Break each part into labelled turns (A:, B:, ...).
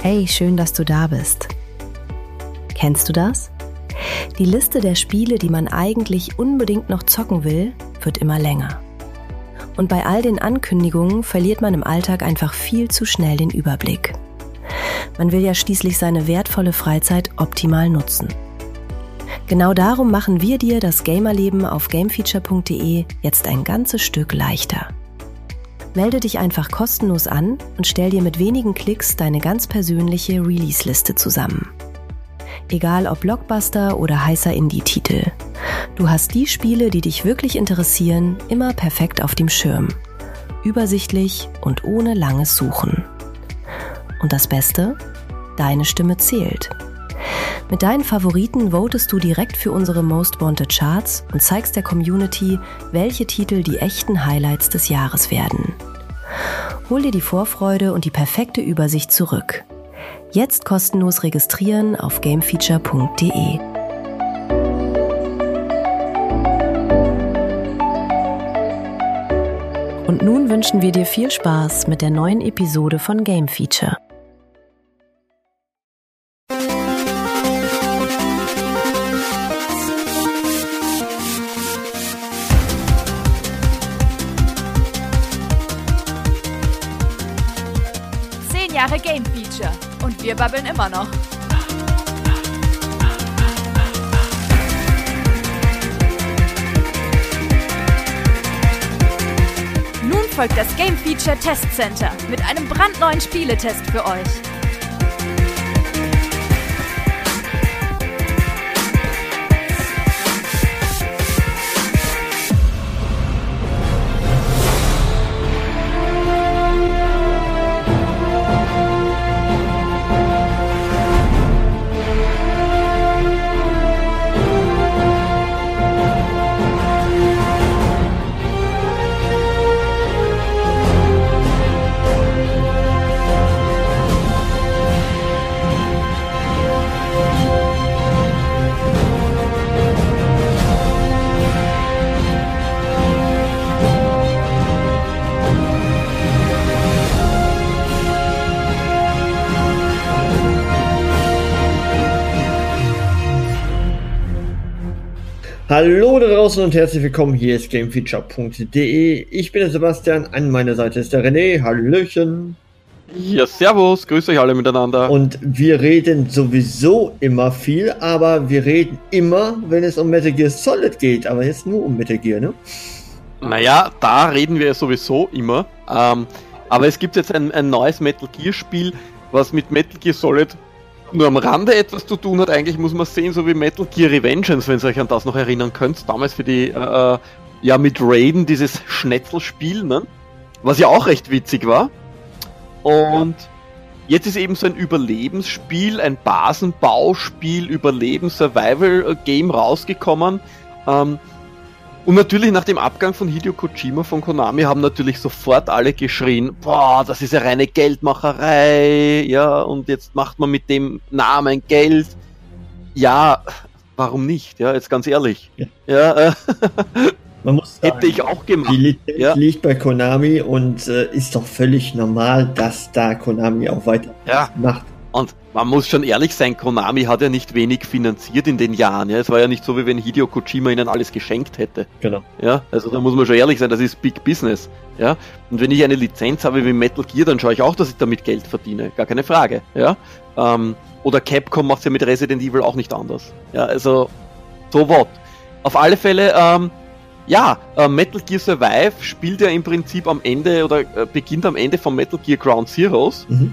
A: Hey, schön, dass du da bist. Kennst du das? Die Liste der Spiele, die man eigentlich unbedingt noch zocken will, wird immer länger. Und bei all den Ankündigungen verliert man im Alltag einfach viel zu schnell den Überblick. Man will ja schließlich seine wertvolle Freizeit optimal nutzen. Genau darum machen wir dir das Gamerleben auf gamefeature.de jetzt ein ganzes Stück leichter. Melde dich einfach kostenlos an und stell dir mit wenigen Klicks deine ganz persönliche Release-Liste zusammen. Egal ob Blockbuster oder heißer Indie-Titel. Du hast die Spiele, die dich wirklich interessieren, immer perfekt auf dem Schirm. Übersichtlich und ohne langes Suchen. Und das Beste? Deine Stimme zählt. Mit deinen Favoriten votest du direkt für unsere Most Wanted Charts und zeigst der Community, welche Titel die echten Highlights des Jahres werden. Hol dir die Vorfreude und die perfekte Übersicht zurück. Jetzt kostenlos registrieren auf gamefeature.de. Und nun wünschen wir dir viel Spaß mit der neuen Episode von Game Feature.
B: Jahre Game Feature und wir babbeln immer noch. Nun folgt das Game Feature Test Center mit einem brandneuen Spieletest für euch.
C: Hallo da draußen und herzlich willkommen, hier ist gamefeature.de. Ich bin der Sebastian, an meiner Seite ist der René, hallöchen.
D: Ja, servus, grüßt euch alle miteinander.
C: Und wir reden sowieso immer viel, aber wir reden immer, wenn es um Metal Gear Solid geht, aber jetzt nur um Metal Gear, ne?
D: Naja, da reden wir sowieso immer, aber es gibt jetzt ein neues Metal Gear Spiel, was mit Metal Gear Solid nur am Rande etwas zu tun hat. Eigentlich muss man sehen, so wie Metal Gear Revengeance, wenn ihr euch an das noch erinnern könnt, damals für die, mit Raiden, dieses Schnetzelspiel, ne? Was ja auch recht witzig war. Und jetzt ist eben so ein Überlebensspiel, ein Basenbauspiel, Überlebens-Survival-Game rausgekommen. Und natürlich nach dem Abgang von Hideo Kojima von Konami haben natürlich sofort alle geschrien, boah, das ist ja reine Geldmacherei, ja, und jetzt macht man mit dem Namen Geld. Ja, warum nicht, ja, jetzt ganz ehrlich. Ja,
C: man muss sagen,
D: hätte ich auch gemacht.
C: Die Lizenz liegt bei Konami und ist doch völlig normal, dass da Konami auch weiter macht.
D: Und man muss schon ehrlich sein, Konami hat ja nicht wenig finanziert in den Jahren. Ja? Es war ja nicht so, wie wenn Hideo Kojima ihnen alles geschenkt hätte.
C: Genau.
D: Ja? Also da muss man schon ehrlich sein, das ist Big Business. Ja? Und wenn ich eine Lizenz habe wie Metal Gear, dann schaue ich auch, dass ich damit Geld verdiene. Gar keine Frage. Ja? Oder Capcom macht es ja mit Resident Evil auch nicht anders. Ja, also, so what. Auf alle Fälle, Metal Gear Survive spielt ja im Prinzip am Ende oder beginnt am Ende von Metal Gear Ground Zeroes. Mhm.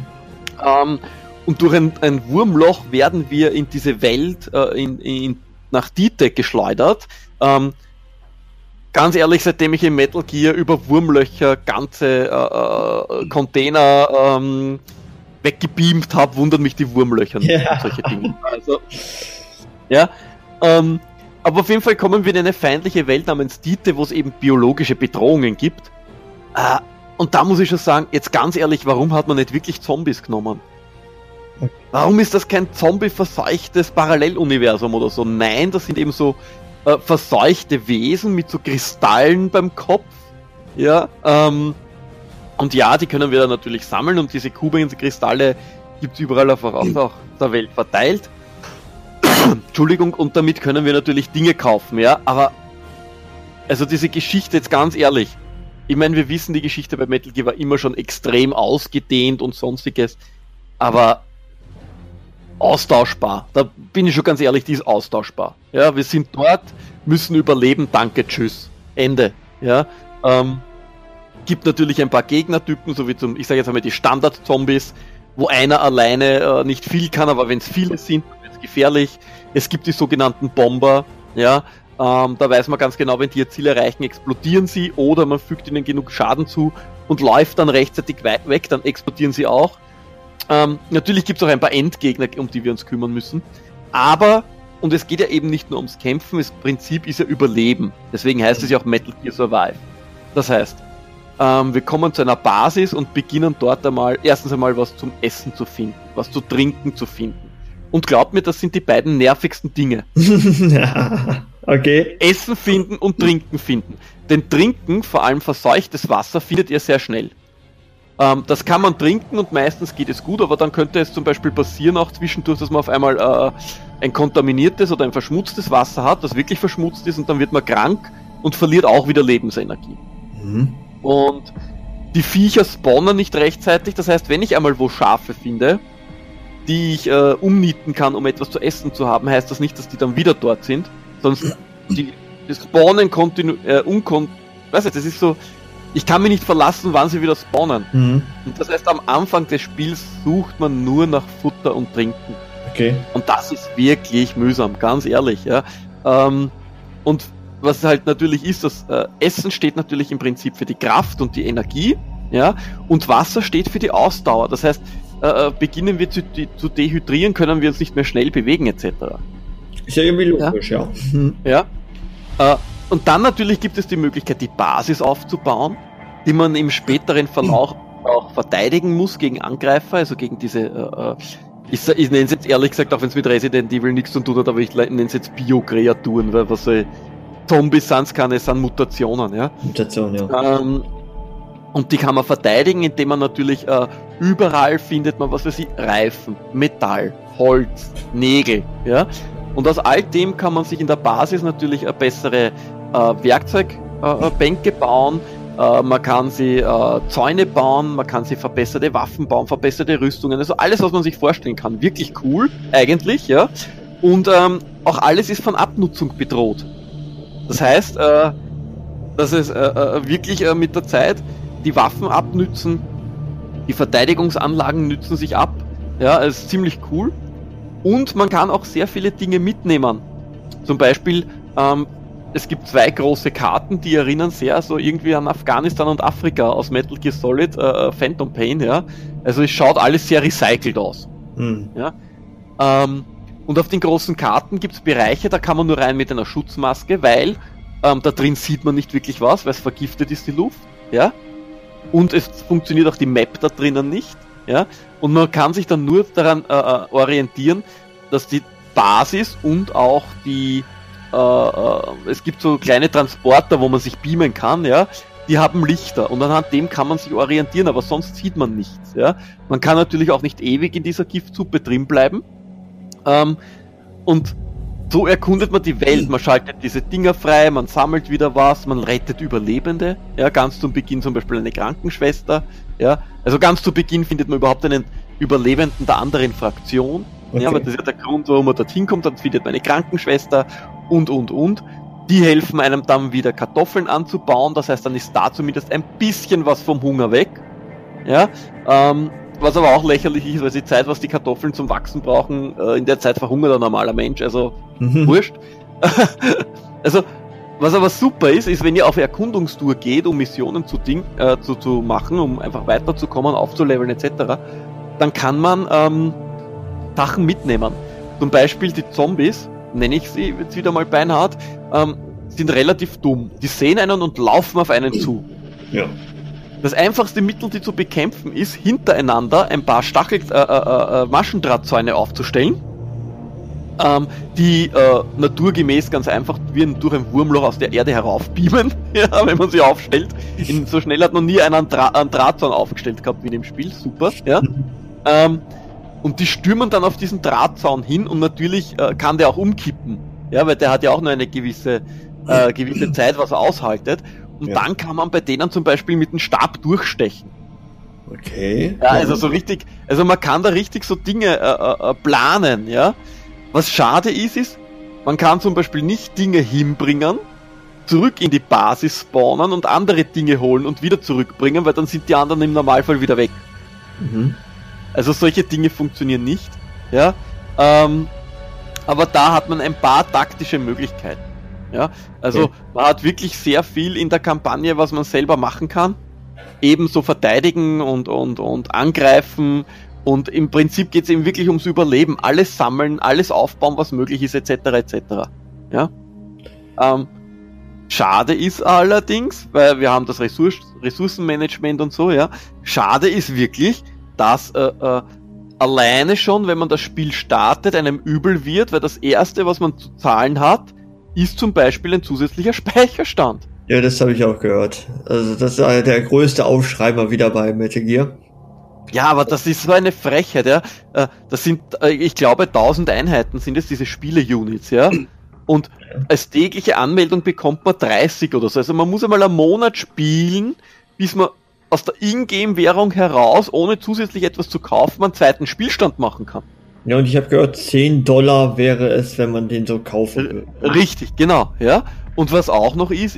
D: Und durch ein Wurmloch werden wir in diese Welt nach D-Tech geschleudert. Ganz ehrlich, seitdem ich in Metal Gear über Wurmlöcher ganze Container weggebeamt habe, wundern mich die Wurmlöcher nicht und solche Dinge. Also, aber auf jeden Fall kommen wir in eine feindliche Welt namens D-Tech, wo es eben biologische Bedrohungen gibt. Und da muss ich schon sagen, jetzt ganz ehrlich, warum hat man nicht wirklich Zombies genommen? Warum ist das kein zombie-verseuchtes Paralleluniversum oder so? Nein, das sind eben so verseuchte Wesen mit so Kristallen beim Kopf. Ja, und ja, die können wir dann natürlich sammeln und diese Kubikristalle, gibt es überall auf der Welt verteilt. Entschuldigung, und damit können wir natürlich Dinge kaufen, ja, aber also diese Geschichte, jetzt ganz ehrlich, ich meine, wir wissen, die Geschichte bei Metal Gear war immer schon extrem ausgedehnt und sonstiges, aber austauschbar, da bin ich schon ganz ehrlich, die ist austauschbar. Ja, wir sind dort, müssen überleben, danke, tschüss, Ende. Ja, gibt natürlich ein paar Gegnertypen, so wie ich sage jetzt einmal die Standard-Zombies, wo einer alleine nicht viel kann, aber wenn es viele sind, wird es gefährlich. Es gibt die sogenannten Bomber, ja, da weiß man ganz genau, wenn die ihr Ziel erreichen, explodieren sie oder man fügt ihnen genug Schaden zu und läuft dann rechtzeitig weg, dann explodieren sie auch. Natürlich gibt es auch ein paar Endgegner, um die wir uns kümmern müssen, aber, und es geht ja eben nicht nur ums Kämpfen, das Prinzip ist ja Überleben, deswegen heißt es ja auch Metal Gear Survive. Das heißt, wir kommen zu einer Basis und beginnen dort erstens einmal was zum Essen zu finden, was zu trinken zu finden. Und glaubt mir, das sind die beiden nervigsten Dinge.
C: Okay.
D: Essen finden und Trinken finden. Denn Trinken, vor allem verseuchtes Wasser, findet ihr sehr schnell. Das kann man trinken und meistens geht es gut, aber dann könnte es zum Beispiel passieren, auch zwischendurch, dass man auf einmal ein kontaminiertes oder ein verschmutztes Wasser hat, das wirklich verschmutzt ist und dann wird man krank und verliert auch wieder Lebensenergie. Mhm. Und die Viecher spawnen nicht rechtzeitig, das heißt, wenn ich einmal wo Schafe finde, die ich umnieten kann, um etwas zu essen zu haben, heißt das nicht, dass die dann wieder dort sind, sonst die spawnen weißt du, das ist so, ich kann mich nicht verlassen, wann sie wieder spawnen. Mhm. Und das heißt, am Anfang des Spiels sucht man nur nach Futter und Trinken.
C: Okay.
D: Und das ist wirklich mühsam, ganz ehrlich, ja. Und was halt natürlich ist, das Essen steht natürlich im Prinzip für die Kraft und die Energie, ja, und Wasser steht für die Ausdauer. Das heißt, beginnen wir zu dehydrieren, können wir uns nicht mehr schnell bewegen, etc.
C: Ist ja irgendwie logisch, ja.
D: Ja. Und dann natürlich gibt es die Möglichkeit, die Basis aufzubauen, die man im späteren Verlauf auch verteidigen muss gegen Angreifer, also gegen diese, ich nenne es jetzt ehrlich gesagt, auch wenn es mit Resident Evil nichts zu tun hat, aber ich nenne es jetzt Bio-Kreaturen, weil was soll Zombies sind Mutationen, ja.
C: Mutationen, ja.
D: Und die kann man verteidigen, indem man natürlich überall findet man, was weiß ich, Reifen, Metall, Holz, Nägel, ja. Und aus all dem kann man sich in der Basis natürlich eine bessere Werkzeugbänke bauen, man kann sie Zäune bauen, man kann sie verbesserte Waffen bauen, verbesserte Rüstungen, also alles, was man sich vorstellen kann. Wirklich cool, eigentlich, ja. Und auch alles ist von Abnutzung bedroht. Das heißt, dass es wirklich mit der Zeit die Waffen abnützen, die Verteidigungsanlagen nützen sich ab, ja, es ist ziemlich cool. Und man kann auch sehr viele Dinge mitnehmen. Zum Beispiel, es gibt 2 große Karten, die erinnern sehr so irgendwie an Afghanistan und Afrika aus Metal Gear Solid, Phantom Pain, ja. Also es schaut alles sehr recycelt aus. Mhm. Ja. Und auf den großen Karten gibt es Bereiche, da kann man nur rein mit einer Schutzmaske, weil da drin sieht man nicht wirklich was, weil es vergiftet ist, die Luft, ja. Und es funktioniert auch die Map da drinnen nicht, ja. Und man kann sich dann nur daran orientieren, dass die Basis und auch die es gibt so kleine Transporter, wo man sich beamen kann, ja, die haben Lichter und anhand dem kann man sich orientieren, aber sonst sieht man nichts, ja. Man kann natürlich auch nicht ewig in dieser Giftsuppe drin bleiben, und so erkundet man die Welt, man schaltet diese Dinger frei, man sammelt wieder was, man rettet Überlebende, ja, ganz zum Beginn zum Beispiel eine Krankenschwester, ja, also ganz zu Beginn findet man überhaupt einen Überlebenden der anderen Fraktion, okay. Ja, aber das ist ja der Grund, warum man dorthin kommt, dann findet man eine Krankenschwester und. Die helfen einem dann wieder Kartoffeln anzubauen, das heißt, dann ist da zumindest ein bisschen was vom Hunger weg, ja, was aber auch lächerlich ist, weil die Zeit, was die Kartoffeln zum Wachsen brauchen, in der Zeit verhungert ein normaler Mensch, also wurscht. Also, was aber super ist, wenn ihr auf Erkundungstour geht, um Missionen zu machen, um einfach weiterzukommen, aufzuleveln etc., dann kann man Sachen mitnehmen. Zum Beispiel die Zombies, nenne ich sie jetzt wieder mal beinhart, sind relativ dumm. Die sehen einen und laufen auf einen zu.
C: Ja.
D: Das einfachste Mittel, die zu bekämpfen, ist, hintereinander ein paar Maschendrahtzäune aufzustellen, die naturgemäß ganz einfach durch ein Wurmloch aus der Erde heraufbeamen, ja, wenn man sie aufstellt. So schnell hat noch nie einer einen Drahtzaun aufgestellt gehabt wie in dem Spiel, super. Ja. Und die stürmen dann auf diesen Drahtzaun hin und natürlich kann der auch umkippen. Ja, weil der hat ja auch nur eine gewisse Zeit, was er aushaltet. Und dann kann man bei denen zum Beispiel mit dem Stab durchstechen.
C: Okay.
D: Ja, also so richtig, also man kann da richtig so Dinge planen, ja. Was schade ist, man kann zum Beispiel nicht Dinge hinbringen, zurück in die Basis spawnen und andere Dinge holen und wieder zurückbringen, weil dann sind die anderen im Normalfall wieder weg.
C: Mhm.
D: Also solche Dinge funktionieren nicht, ja. Aber da hat man ein paar taktische Möglichkeiten. Ja, also man hat wirklich sehr viel in der Kampagne, was man selber machen kann. Ebenso verteidigen und angreifen. Und im Prinzip geht es eben wirklich ums Überleben. Alles sammeln, alles aufbauen, was möglich ist, etc. etc. Ja. Schade ist allerdings, weil wir haben das Ressourcenmanagement und so, ja. Schade ist wirklich, dass alleine schon, wenn man das Spiel startet, einem übel wird, weil das Erste, was man zu zahlen hat, ist zum Beispiel ein zusätzlicher Speicherstand.
C: Ja, das habe ich auch gehört. Also das ist der größte Aufschrei mal wieder bei Metal Gear.
D: Ja, aber das ist so eine Frechheit, ja. Das sind, ich glaube, 1000 Einheiten sind es, diese Spiele-Units, ja. Und als tägliche Anmeldung bekommt man 30 oder so. Also man muss einmal einen Monat spielen, bis man aus der Ingame-Währung heraus, ohne zusätzlich etwas zu kaufen, einen zweiten Spielstand machen kann.
C: Ja, und ich habe gehört, $10 wäre es, wenn man den so kaufen würde.
D: Richtig, genau, ja. Und was auch noch ist,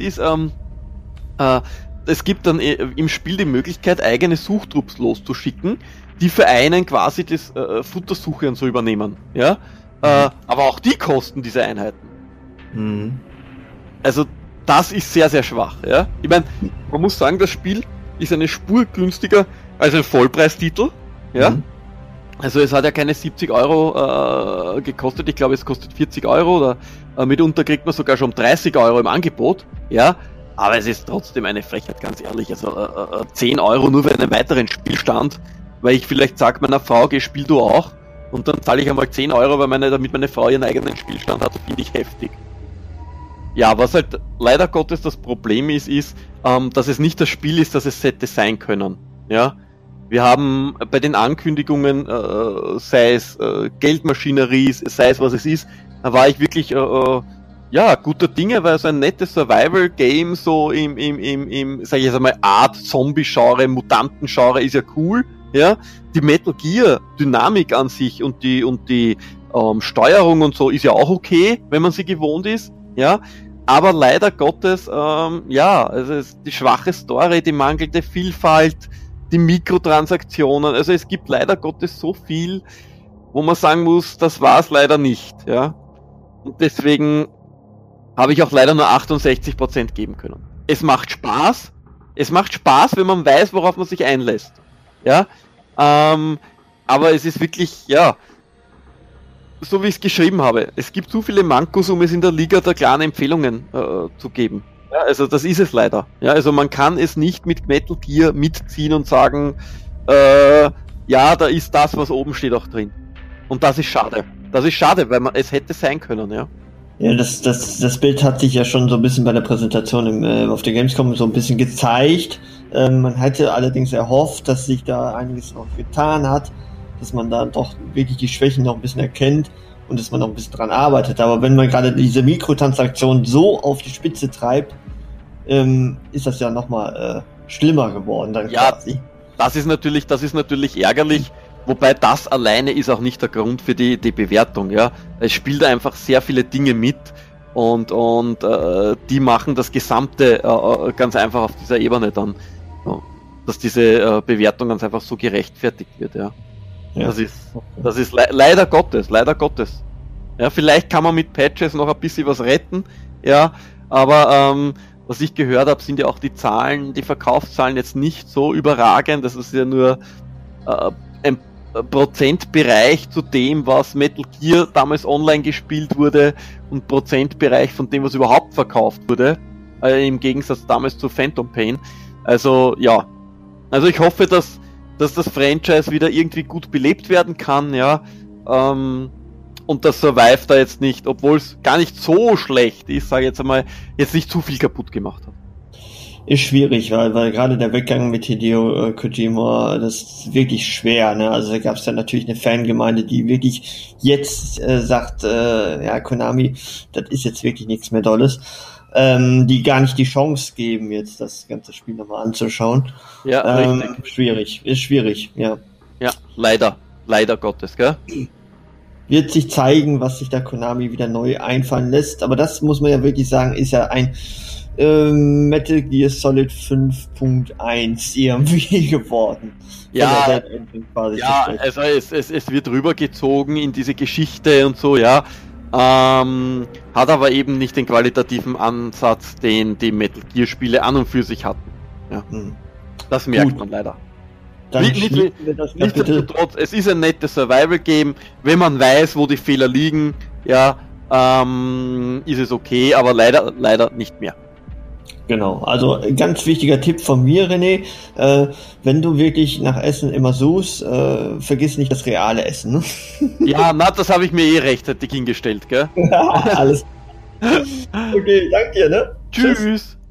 D: es gibt dann im Spiel die Möglichkeit, eigene Suchtrupps loszuschicken, die für einen quasi das Futtersuche und so übernehmen, ja. Aber auch die kosten diese Einheiten.
C: Mhm.
D: Also das ist sehr, sehr schwach, ja. Ich meine, man muss sagen, das Spiel ist eine Spur günstiger als ein Vollpreistitel, ja.
C: Mhm.
D: Also es hat ja keine 70 Euro gekostet, ich glaube es kostet 40 Euro oder mitunter kriegt man sogar schon 30 Euro im Angebot, ja, aber es ist trotzdem eine Frechheit, ganz ehrlich, also 10 Euro nur für einen weiteren Spielstand, weil ich vielleicht sage meiner Frau, geh, spiel du auch, und dann zahle ich einmal 10 Euro, damit meine Frau ihren eigenen Spielstand hat, finde ich heftig. Ja, was halt leider Gottes das Problem ist, dass es nicht das Spiel ist, das es hätte sein können, ja. Wir haben bei den Ankündigungen, sei es Geldmaschinerie, sei es was es ist, da war ich wirklich guter Dinge, weil so ein nettes Survival-Game so im sag ich jetzt einmal, Art Zombie-Genre, Mutanten-Genre ist ja cool, ja. Die Metal Gear-Dynamik an sich und die Steuerung und so ist ja auch okay, wenn man sie gewohnt ist, ja. Aber leider Gottes, also die schwache Story, die mangelnde Vielfalt, die Mikrotransaktionen, also es gibt leider Gottes so viel, wo man sagen muss, das war es leider nicht, ja. Und deswegen habe ich auch leider nur 68% geben können. Es macht Spaß, wenn man weiß, worauf man sich einlässt, ja. Aber es ist wirklich, ja, so wie ich es geschrieben habe, es gibt zu viele Mankos, um es in der Liga der klaren Empfehlungen zu geben. Ja, also das ist es leider. Ja, also man kann es nicht mit Metal Gear mitziehen und sagen, ja, da ist das, was oben steht, auch drin. Und das ist schade. Das ist schade, weil es hätte sein können, ja.
C: Ja, das Bild hat sich ja schon so ein bisschen bei der Präsentation auf der Gamescom so ein bisschen gezeigt. Man hätte allerdings erhofft, dass sich da einiges noch getan hat, dass man da doch wirklich die Schwächen noch ein bisschen erkennt und dass man noch ein bisschen dran arbeitet. Aber wenn man gerade diese Mikrotransaktion so auf die Spitze treibt, ist das ja nochmal schlimmer geworden dann quasi.
D: Das ist natürlich ärgerlich, wobei das alleine ist auch nicht der Grund für die Bewertung, ja. Es spielt einfach sehr viele Dinge mit und die machen das Gesamte ganz einfach auf dieser Ebene dann, dass diese Bewertung ganz einfach so gerechtfertigt wird, ja. Ja. Das ist leider Gottes. Ja, vielleicht kann man mit Patches noch ein bisschen was retten, ja, aber was ich gehört habe, sind ja auch die Verkaufszahlen jetzt nicht so überragend. Das ist ja nur ein Prozentbereich zu dem, was Metal Gear damals online gespielt wurde und Prozentbereich von dem, was überhaupt verkauft wurde, im Gegensatz damals zu Phantom Pain. Also ja, also ich hoffe, dass das Franchise wieder irgendwie gut belebt werden kann, ja, und das Survive da jetzt nicht, obwohl es gar nicht so schlecht ist, sage ich jetzt einmal, jetzt nicht zu viel kaputt gemacht hat.
C: Ist schwierig, weil gerade der Weggang mit Hideo Kojima, das ist wirklich schwer, ne? Also da gab es ja natürlich eine Fangemeinde, die wirklich jetzt sagt, ja, Konami, das ist jetzt wirklich nichts mehr Dolles, die gar nicht die Chance geben, jetzt das ganze Spiel nochmal anzuschauen.
D: Ja, richtig.
C: Ist schwierig, ja.
D: Ja, leider Gottes, gell?
C: Wird sich zeigen, was sich da Konami wieder neu einfallen lässt, aber das muss man ja wirklich sagen, ist ja ein Metal Gear Solid 5.1 irgendwie geworden.
D: Ja, ja, also es wird rübergezogen in diese Geschichte und so, ja. Hat aber eben nicht den qualitativen Ansatz, den die Metal Gear Spiele an und für sich hatten. Ja. Das merkt man leider. Nichtsdestotrotz, es ist ein nettes Survival-Game. Wenn man weiß, wo die Fehler liegen, ja, ist es okay, aber leider nicht mehr.
C: Genau, also ganz wichtiger Tipp von mir, René, wenn du wirklich nach Essen immer suchst, vergiss nicht das reale Essen. Ne?
D: Ja, das habe ich mir rechtzeitig hingestellt, gell?
C: Alles. Okay, danke dir, ne?
D: Tschüss.